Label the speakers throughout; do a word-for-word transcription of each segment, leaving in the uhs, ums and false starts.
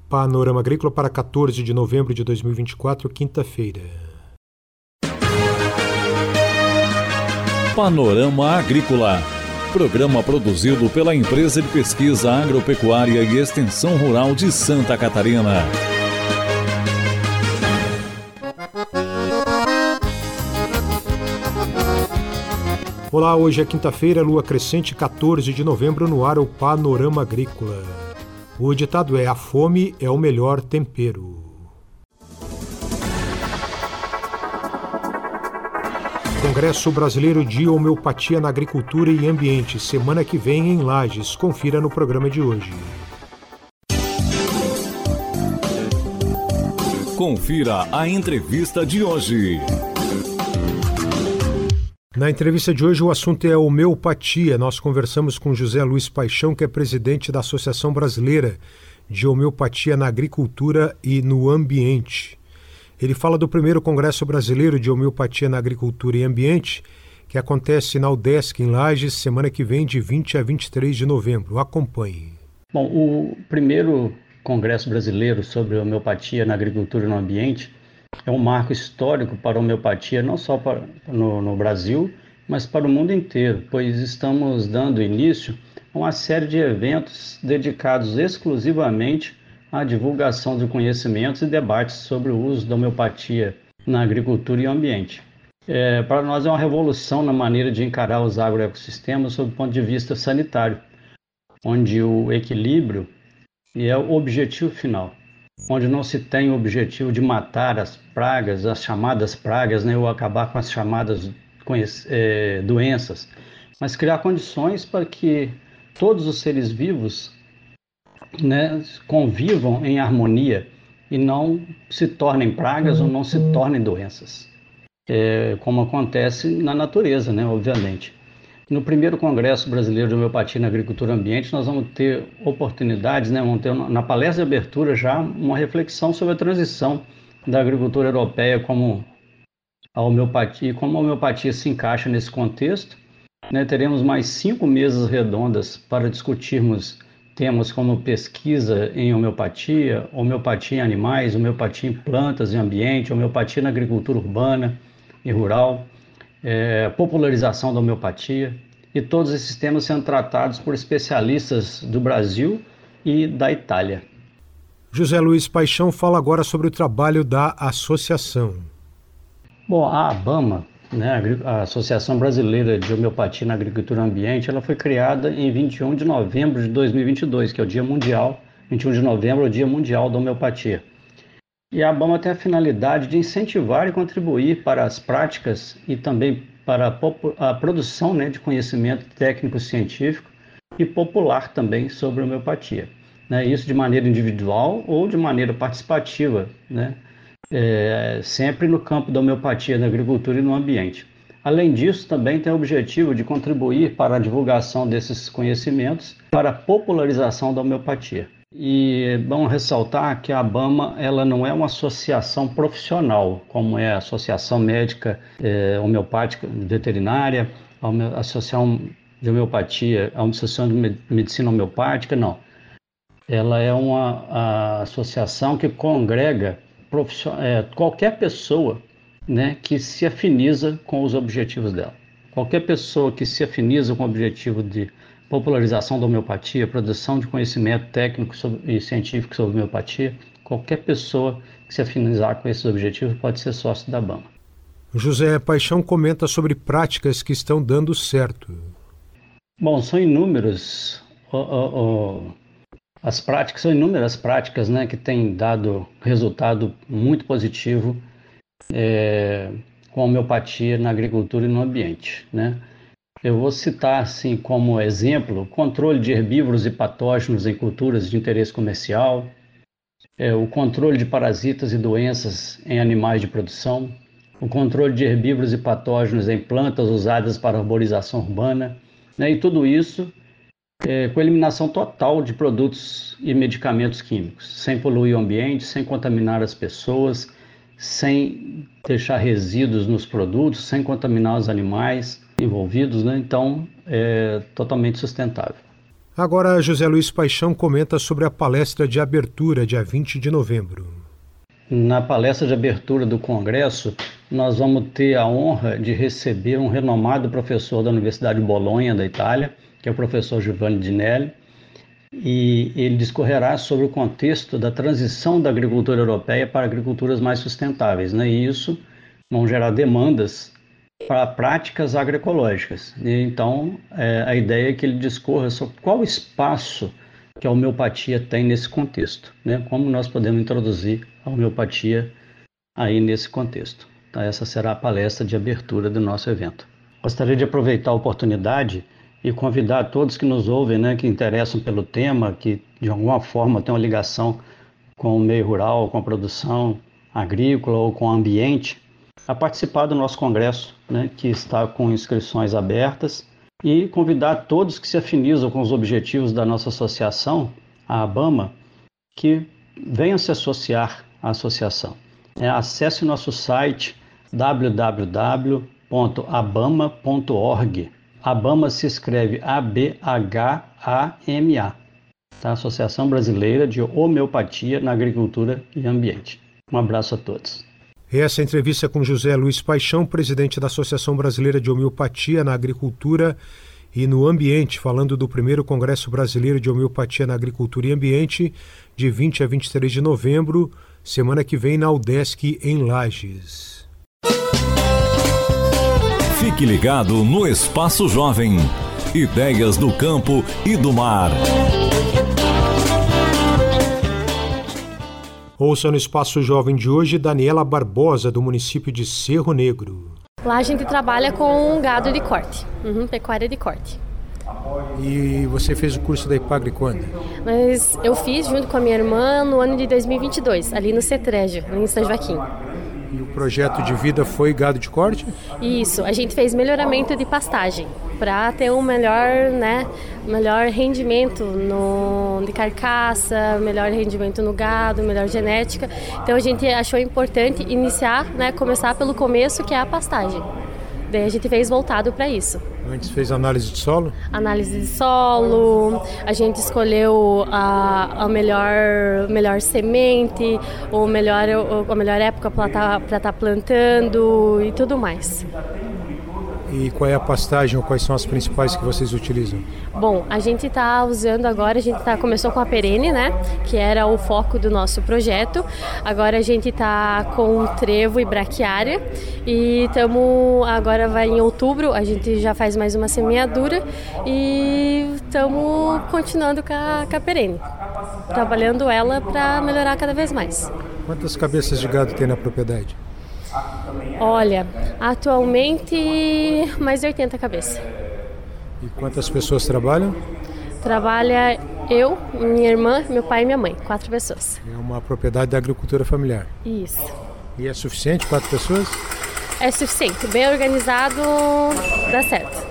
Speaker 1: Panorama Agrícola para quatorze de novembro de dois mil e vinte e quatro, quinta-feira.
Speaker 2: Panorama Agrícola, programa produzido pela Empresa de Pesquisa Agropecuária e Extensão Rural de Santa Catarina.
Speaker 1: Olá, hoje é quinta-feira, lua crescente, quatorze de novembro, no ar o Panorama Agrícola. O ditado é: a fome é o melhor tempero. Congresso Brasileiro de Homeopatia na Agricultura e Ambiente, semana que vem em Lages. Confira no programa de hoje.
Speaker 2: Confira a entrevista de hoje.
Speaker 1: Na entrevista de hoje o assunto é homeopatia. Nós conversamos com José Luiz Paixão, que é presidente da Associação Brasileira de Homeopatia na Agricultura e no Ambiente. Ele fala do primeiro Congresso Brasileiro de Homeopatia na Agricultura e Ambiente, que acontece na UDESC, em Lages, semana que vem, de vinte a vinte e três de novembro. Acompanhe.
Speaker 3: Bom, o primeiro Congresso Brasileiro sobre Homeopatia na Agricultura e no Ambiente é um marco histórico para a homeopatia, não só para, no, no Brasil, mas para o mundo inteiro, pois estamos dando início a uma série de eventos dedicados exclusivamente à divulgação de conhecimentos e debates sobre o uso da homeopatia na agricultura e ambiente. É, para nós é uma revolução na maneira de encarar os agroecossistemas sob o ponto de vista sanitário, onde o equilíbrio é o objetivo final, onde não se tem o objetivo de matar as pragas, as chamadas pragas, né, ou acabar com as chamadas é, doenças, mas criar condições para que todos os seres vivos, né, convivam em harmonia e não se tornem pragas ou não se tornem doenças, é, como acontece na natureza, né, obviamente. No primeiro Congresso Brasileiro de Homeopatia na Agricultura e Ambiente, nós vamos ter oportunidades, né, vamos ter na palestra de abertura já uma reflexão sobre a transição da agricultura europeia como a homeopatia, como a homeopatia se encaixa nesse contexto. Né, teremos mais cinco mesas redondas para discutirmos temas como pesquisa em homeopatia, homeopatia em animais, homeopatia em plantas e ambiente, homeopatia na agricultura urbana e rural, É, popularização da homeopatia, e todos esses temas sendo tratados por especialistas do Brasil e da Itália.
Speaker 1: José Luiz Paixão fala agora sobre o trabalho da associação.
Speaker 3: Bom, a ABAMA, né, a Associação Brasileira de Homeopatia na Agricultura e Ambiente, ela foi criada em vinte e um de novembro de dois mil e vinte e dois, que é o Dia Mundial, vinte e um de novembro é o Dia Mundial da Homeopatia. E a ABAMA tem a finalidade de incentivar e contribuir para as práticas e também para a, a produção, né, de conhecimento técnico-científico e popular também sobre a homeopatia. Né, isso de maneira individual ou de maneira participativa, né, é, sempre no campo da homeopatia na agricultura e no ambiente. Além disso, também tem o objetivo de contribuir para a divulgação desses conhecimentos, para a popularização da homeopatia. E é bom ressaltar que a ABAMA ela não é uma associação profissional, como é a Associação Médica é, Homeopática Veterinária, a Associação de Homeopatia, a Associação de Medicina Homeopática, não. Ela é uma a associação que congrega é, qualquer pessoa, né, que se afiniza com os objetivos dela. Qualquer pessoa que se afiniza com o objetivo de popularização da homeopatia, produção de conhecimento técnico sobre, e científico sobre homeopatia, qualquer pessoa que se afinizar com esses objetivos pode ser sócio da ABAMA.
Speaker 1: José Paixão comenta sobre práticas que estão dando certo.
Speaker 3: Bom, são inúmeros, oh, oh, oh, as práticas, são inúmeras práticas, né, que têm dado resultado muito positivo é, com a homeopatia na agricultura e no ambiente, né? Eu vou citar, assim, como exemplo, o controle de herbívoros e patógenos em culturas de interesse comercial, é, o controle de parasitas e doenças em animais de produção, o controle de herbívoros e patógenos em plantas usadas para arborização urbana, né, e tudo isso é, com eliminação total de produtos e medicamentos químicos, sem poluir o ambiente, sem contaminar as pessoas, sem deixar resíduos nos produtos, sem contaminar os animais envolvidos, né? Então é totalmente sustentável.
Speaker 1: Agora, José Luiz Paixão comenta sobre a palestra de abertura, dia vinte de novembro.
Speaker 3: Na palestra de abertura do Congresso, nós vamos ter a honra de receber um renomado professor da Universidade de Bolonha, da Itália, que é o professor Giovanni Dinelli, e ele discorrerá sobre o contexto da transição da agricultura europeia para agriculturas mais sustentáveis, né? E isso vão gerar demandas para práticas agroecológicas. E, então, é, a ideia é que ele discorra sobre qual espaço que a homeopatia tem nesse contexto, né? Como nós podemos introduzir a homeopatia aí nesse contexto. Então, essa será a palestra de abertura do nosso evento. Gostaria de aproveitar a oportunidade e convidar todos que nos ouvem, né, que interessam pelo tema, que de alguma forma têm uma ligação com o meio rural, com a produção agrícola ou com o ambiente, a participar do nosso congresso, né, que está com inscrições abertas, e convidar todos que se afinizam com os objetivos da nossa associação, a ABAMA, que venham se associar à associação. É, acesse o nosso site w w w ponto abama ponto org. ABAMA se escreve A B H A M A, tá? Associação Brasileira de Homeopatia na Agricultura e Ambiente. Um abraço a todos.
Speaker 1: Essa entrevista com José Luiz Paixão, presidente da Associação Brasileira de Homeopatia na Agricultura e no Ambiente, falando do primeiro Congresso Brasileiro de Homeopatia na Agricultura e Ambiente, de vinte a vinte e três de novembro, semana que vem na UDESC, em Lages.
Speaker 2: Fique ligado no Espaço Jovem. Ideias do campo e do mar.
Speaker 1: Ouça no Espaço Jovem de hoje Daniela Barbosa, do município de Cerro Negro.
Speaker 4: Lá a gente trabalha com gado de corte, uhum, pecuária de corte.
Speaker 1: E você fez o curso da IPAGRE quando?
Speaker 4: Mas eu fiz junto com a minha irmã no ano de dois mil e vinte e dois, ali no CETREG, em São Joaquim.
Speaker 1: E o projeto de vida foi gado de corte?
Speaker 4: Isso, a gente fez melhoramento de pastagem para ter um melhor, né, melhor rendimento no, de carcaça, melhor rendimento no gado, melhor genética. Então a gente achou importante iniciar, né, começar pelo começo, que é a pastagem. Daí a gente fez voltado para isso.
Speaker 1: Antes fez análise de solo?
Speaker 4: Análise de solo, a gente escolheu a, a melhor, melhor semente, ou melhor, a melhor época para estar tá, tá plantando e tudo mais.
Speaker 1: E qual é a pastagem ou quais são as principais que vocês utilizam?
Speaker 4: Bom, a gente está usando agora, a gente tá, começou com a perene, né? Que era o foco do nosso projeto. Agora a gente está com trevo e braquiária. E estamos, agora vai em outubro, a gente já faz mais uma semeadura. E estamos continuando com a, com a perene, trabalhando ela para melhorar cada vez mais.
Speaker 1: Quantas cabeças de gado tem na propriedade?
Speaker 4: Olha, atualmente mais de oitenta cabeças.
Speaker 1: E quantas pessoas trabalham?
Speaker 4: Trabalha eu, minha irmã, meu pai e minha mãe, quatro pessoas.
Speaker 1: É uma propriedade da agricultura familiar.
Speaker 4: Isso.
Speaker 1: E é suficiente, quatro pessoas?
Speaker 4: É suficiente, bem organizado, dá certo.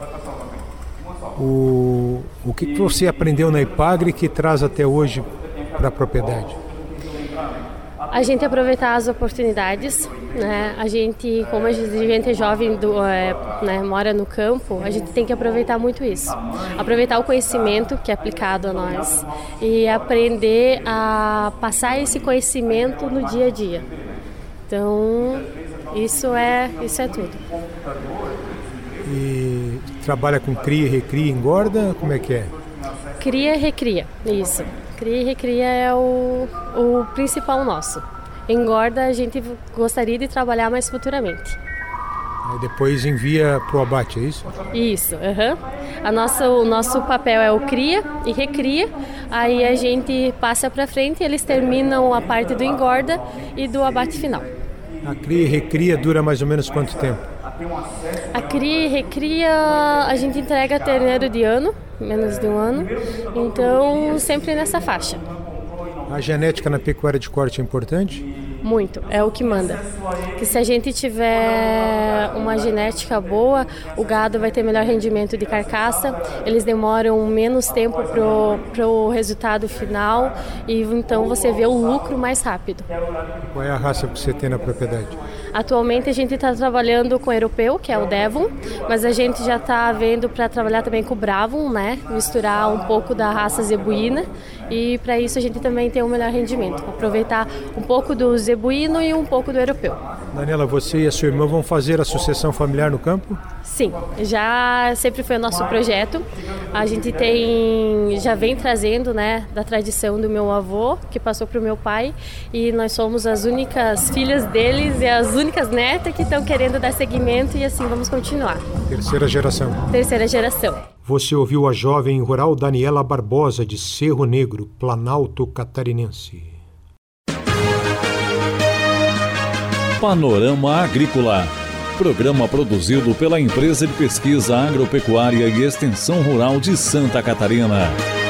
Speaker 1: O, o que você aprendeu na IPAGRE que traz até hoje para a propriedade?
Speaker 4: A gente aproveitar as oportunidades, né? A gente, como a gente é jovem, do, é, né, mora no campo, a gente tem que aproveitar muito isso. Aproveitar o conhecimento que é aplicado a nós e aprender a passar esse conhecimento no dia a dia. Então, isso é, isso é tudo.
Speaker 1: E trabalha com cria, recria, engorda? Como é que é?
Speaker 4: Cria e recria, isso. Cria e recria é o, o principal nosso. Engorda a gente gostaria de trabalhar mais futuramente.
Speaker 1: Aí depois envia para o abate, é isso?
Speaker 4: Isso, uhum. a nossa, o nosso papel é o cria e recria, aí a gente passa para frente e eles terminam a parte do engorda e do abate final.
Speaker 1: A cria e recria dura mais ou menos quanto tempo?
Speaker 4: A cria e recria a gente entrega terneiro de ano, menos de um ano, então sempre nessa faixa.
Speaker 1: A genética na pecuária de corte é importante?
Speaker 4: Muito, é o que manda. Que se a gente tiver uma genética boa, o gado vai ter melhor rendimento de carcaça, eles demoram menos tempo para o resultado final e então você vê o lucro mais rápido.
Speaker 1: Qual é a raça que você tem na propriedade?
Speaker 4: Atualmente a gente está trabalhando com o europeu, que é o Devon, mas a gente já está vendo para trabalhar também com o Bravo, né? Misturar um pouco da raça zebuína, e para isso a gente também tem um melhor rendimento, aproveitar um pouco do zebuíno e um pouco do europeu.
Speaker 1: Daniela, você e a sua irmã vão fazer a sucessão familiar no campo?
Speaker 4: Sim, já sempre foi o nosso projeto. A gente tem, já vem trazendo, né, da tradição do meu avô, que passou para o meu pai, e nós somos as únicas filhas deles e as únicas netas que estão querendo dar seguimento, e assim vamos continuar.
Speaker 1: Terceira geração.
Speaker 4: Terceira geração.
Speaker 1: Você ouviu a jovem rural Daniela Barbosa, de Cerro Negro, Planalto Catarinense.
Speaker 2: Panorama Agrícola. Programa produzido pela Empresa de Pesquisa Agropecuária e Extensão Rural de Santa Catarina.